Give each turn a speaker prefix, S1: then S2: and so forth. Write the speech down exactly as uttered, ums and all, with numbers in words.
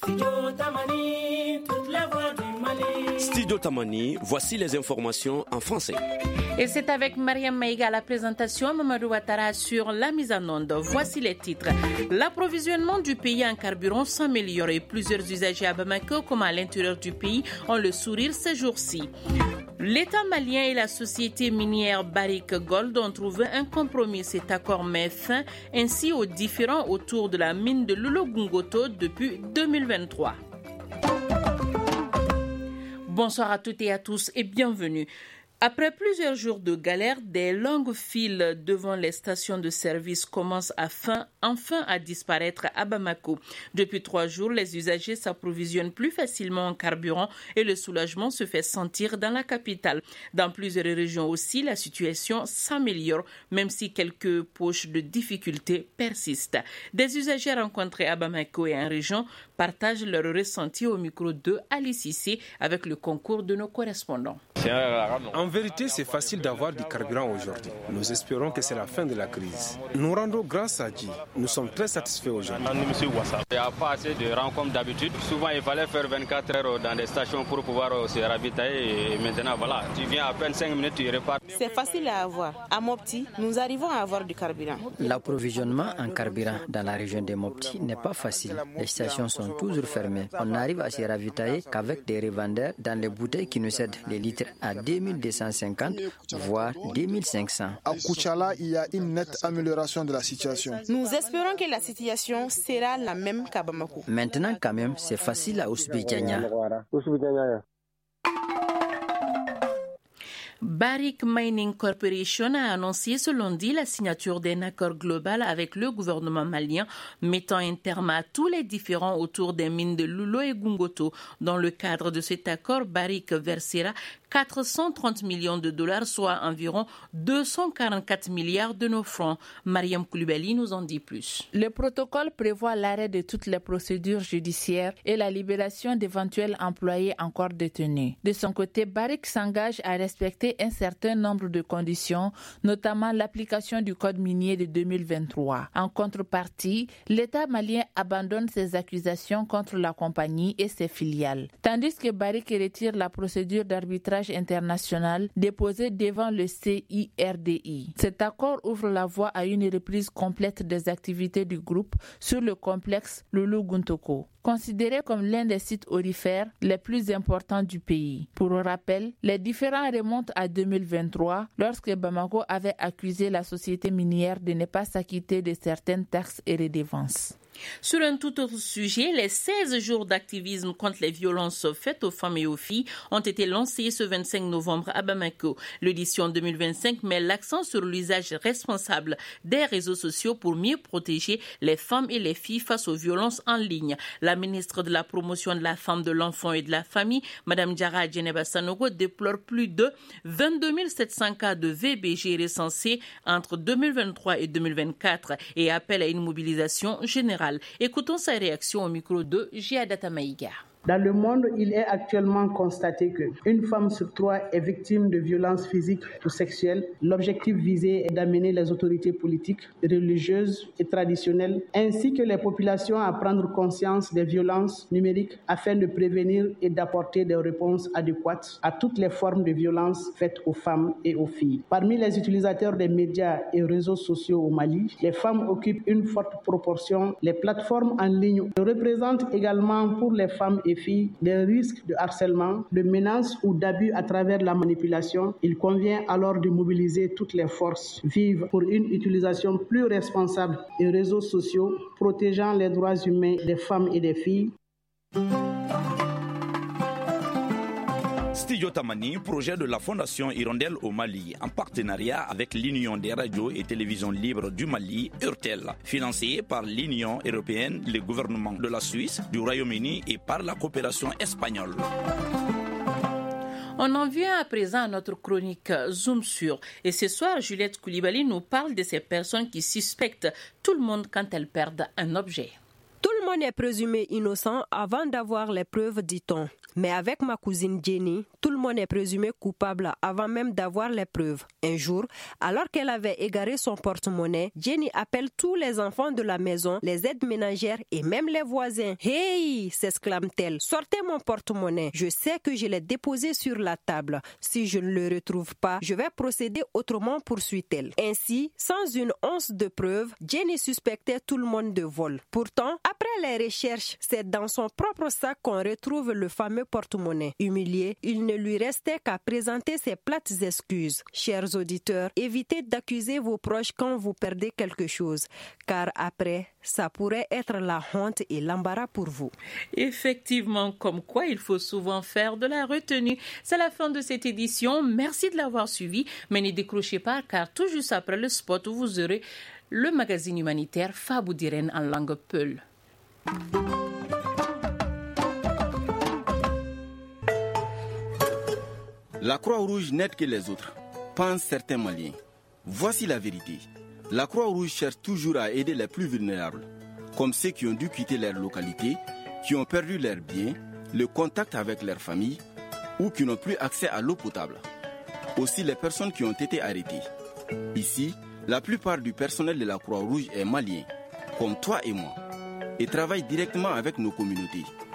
S1: Studio Tamani, toute la voix du Mali.
S2: Studio Tamani, voici les informations en français.
S3: Et c'est avec Mariam Maïga à la présentation, Mamadou Ouattara sur la mise en onde. Voici les titres. L'approvisionnement du pays en carburant s'améliore et plusieurs usagers à Bamako comme à l'intérieur du pays ont le sourire ces jours-ci. L'État malien et la société minière Barrick Gold ont trouvé un compromis. Cet accord met fin ainsi aux différends autour de la mine de Loulo-Goungoto depuis deux mille vingt-trois. Bonsoir à toutes et à tous et bienvenue. Après plusieurs jours de galère, des longues files devant les stations de service commencent à fin, enfin à disparaître à Bamako. Depuis trois jours, les usagers s'approvisionnent plus facilement en carburant et le soulagement se fait sentir dans la capitale. Dans plusieurs régions aussi, la situation s'améliore, même si quelques poches de difficultés persistent. Des usagers rencontrés à Bamako et en région partagent leur ressenti au micro de Ali Cissé avec le concours de nos correspondants.
S4: En vérité, c'est facile d'avoir du carburant aujourd'hui. Nous espérons que c'est la fin de la crise. Nous rendons grâce à Dieu. Nous sommes très satisfaits aujourd'hui.
S5: Il n'y a pas assez de rangs comme d'habitude. Souvent, il fallait faire vingt-quatre heures dans des stations pour pouvoir se ravitailler. Et maintenant, voilà, tu viens à peine cinq minutes, tu repars.
S6: C'est facile à avoir. À Mopti, nous arrivons à avoir du carburant.
S7: L'approvisionnement en carburant dans la région de Mopti n'est pas facile. Les stations sont toujours fermées. On n'arrive à se ravitailler qu'avec des revendeurs dans les bouteilles qui nous cèdent les litres à deux mille deux cent cinquante, voire deux mille cinq cents.
S8: À Kouchala, il y a une nette amélioration de la situation.
S6: Nous espérons que la situation sera la même qu'à Bamako.
S7: Maintenant, quand même, c'est facile à Ousbidjania.
S3: Barrick Mining Corporation a annoncé ce lundi la signature d'un accord global avec le gouvernement malien mettant un terme à tous les différends autour des mines de Loulo et Goungoto. Dans le cadre de cet accord, Barrick versera quatre cent trente millions de dollars, soit environ deux cent quarante-quatre milliards de nos francs. Mariam Koulibaly nous en dit plus.
S9: Le protocole prévoit l'arrêt de toutes les procédures judiciaires et la libération d'éventuels employés encore détenus. De son côté, Barrick s'engage à respecter un certain nombre de conditions, notamment l'application du code minier de deux mille vingt-trois. En contrepartie, l'État malien abandonne ses accusations contre la compagnie et ses filiales, tandis que Barrick retire la procédure d'arbitrage international déposée devant le C I R D I. Cet accord ouvre la voie à une reprise complète des activités du groupe sur le complexe Loulo-Goungoto, considéré comme l'un des sites aurifères les plus importants du pays. Pour rappel, les différends remontent à deux mille vingt-trois, lorsque Bamako avait accusé la société minière de ne pas s'acquitter de certaines taxes et redevances.
S3: Sur un tout autre sujet, les seize jours d'activisme contre les violences faites aux femmes et aux filles ont été lancés ce vingt-cinq novembre à Bamako. L'édition deux mille vingt-cinq met l'accent sur l'usage responsable des réseaux sociaux pour mieux protéger les femmes et les filles face aux violences en ligne. La ministre de la Promotion de la Femme, de l'Enfant et de la Famille, Mme Diarra Djeneba Sanogo, déplore plus de vingt-deux mille sept cents cas de V B G recensés entre deux mille vingt-trois et deux mille vingt-quatre et appelle à une mobilisation générale. Écoutons sa réaction au micro de Giadata Maïga.
S10: Dans le monde, il est actuellement constaté qu'une femme sur trois est victime de violences physiques ou sexuelles. L'objectif visé est d'amener les autorités politiques, religieuses et traditionnelles, ainsi que les populations à prendre conscience des violences numériques afin de prévenir et d'apporter des réponses adéquates à toutes les formes de violences faites aux femmes et aux filles. Parmi les utilisateurs des médias et réseaux sociaux au Mali, les femmes occupent une forte proportion. Les plateformes en ligne représentent également pour les femmes et filles des risques de harcèlement, de menaces ou d'abus à travers la manipulation. Il convient alors de mobiliser toutes les forces vives pour une utilisation plus responsable des réseaux sociaux, protégeant les droits humains des femmes et des filles.
S11: Studio Tamani, projet de la Fondation Hirondelle au Mali, en partenariat avec l'Union des radios et télévisions libres du Mali, URTEL, financé par l'Union européenne, le gouvernement de la Suisse, du Royaume-Uni et par la coopération espagnole.
S3: On en vient à présent à notre chronique Zoom sur. Et ce soir, Juliette Koulibaly nous parle de ces personnes qui suspectent tout le monde quand elles perdent un objet.
S6: Tout
S12: le monde est présumé innocent avant d'avoir les preuves, dit-on. Mais avec ma cousine Jenny, tout le monde est présumé coupable avant même d'avoir les preuves. Un jour, alors qu'elle avait égaré son porte-monnaie, Jenny appelle tous les enfants de la maison, les aides ménagères et même les voisins. « Hey !» s'exclame-t-elle. « Sortez mon porte-monnaie. Je sais que je l'ai déposé sur la table. Si je ne le retrouve pas, je vais procéder autrement, poursuit-elle. » Ainsi, sans une once de preuve, Jenny suspectait tout le monde de vol. Pourtant, après les recherches, c'est dans son propre sac qu'on retrouve le fameux porte-monnaie. Humilié, il ne lui restait qu'à présenter ses plates excuses. Chers auditeurs, évitez d'accuser vos proches quand vous perdez quelque chose, car après, ça pourrait être la honte et l'embarras pour vous.
S3: Effectivement, comme quoi il faut souvent faire de la retenue. C'est la fin de cette édition. Merci de l'avoir suivi, mais ne décrochez pas, car tout juste après le spot, vous aurez le magazine humanitaire Fabou Diren en langue peul.
S13: La Croix-Rouge n'aide que les autres, pensent certains Maliens. Voici la vérité. La Croix-Rouge cherche toujours à aider les plus vulnérables, comme ceux qui ont dû quitter leur localité, qui ont perdu leurs biens, le contact avec leur famille ou qui n'ont plus accès à l'eau potable. Aussi les personnes qui ont été arrêtées. Ici, la plupart du personnel de la Croix-Rouge est malien, comme toi et moi, et travaille directement avec nos communautés.